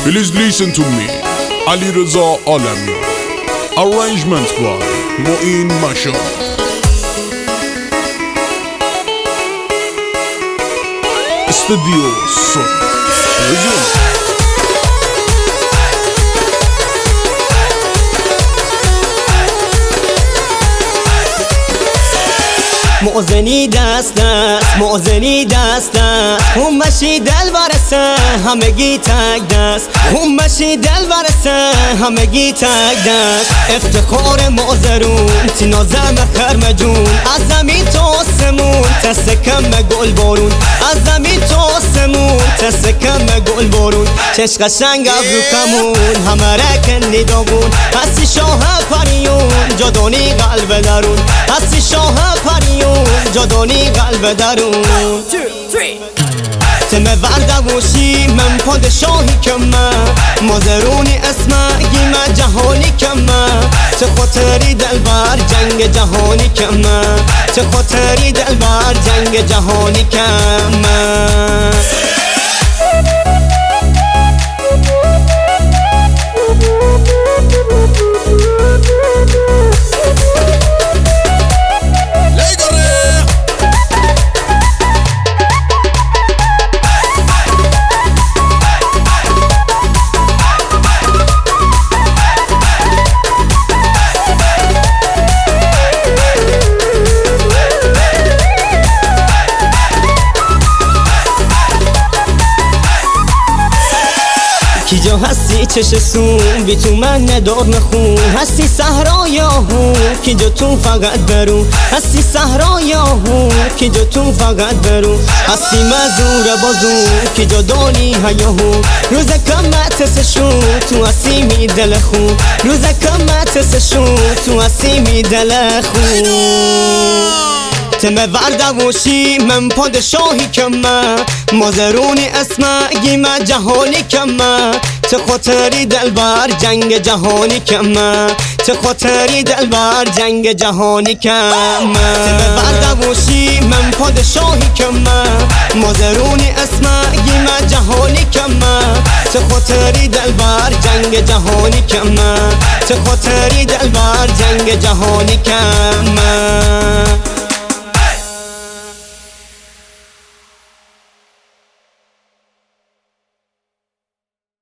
Please listen to me. Ali Reza Alamian. Arrangement by Moin Mashar. Studio Son. مؤذنی دست مؤذنی دست خون بشی دل برسه همگی تک دست خون بشی دل برسه همگی تک دست افتخار معذرون تی نازم خرم جون از زمین تا آسمون تسکم گل بارون از زمین تا آسمون تسکم گل بارون چش قشنگ ابرو کمون همه رکن داغون هستی شاه پریون جادانی قلب درون هستی شاه پریون جادانی قلب درون تمه وردوشی من پادشاهی کمه مازرونی اسمه گیمه جهانی کمه چه خاطری دل بر جنگ جهانی کمه چه خاطری دل بر جنگ جهانی کمه کی جا هستی چش سون بی تو من ندار مخون هستی صحرا یا هون کی جا تو فقط برون هستی صحرا یا هون کی جا تو فقط برون هستی مزور بازون کی جا دانی هیا هون روز کمت سشون تو هستی می دل خون روز کمت سشون تو هستی می دل خون تمه وردوشی من پادشاهی کمه مازرونی اسمه گیمه جهانی کمه چه خاطری دل بر جنگ جهانی کمه چه خاطری دل بر جنگ جهانی کمه تمه وردوشی من پادشاهی کمه مازرونی اسمه گیمه جهانی کمه چه خاطری دل بر جنگ جهانی کمه چه خاطری دل بر جنگ جهانی کمه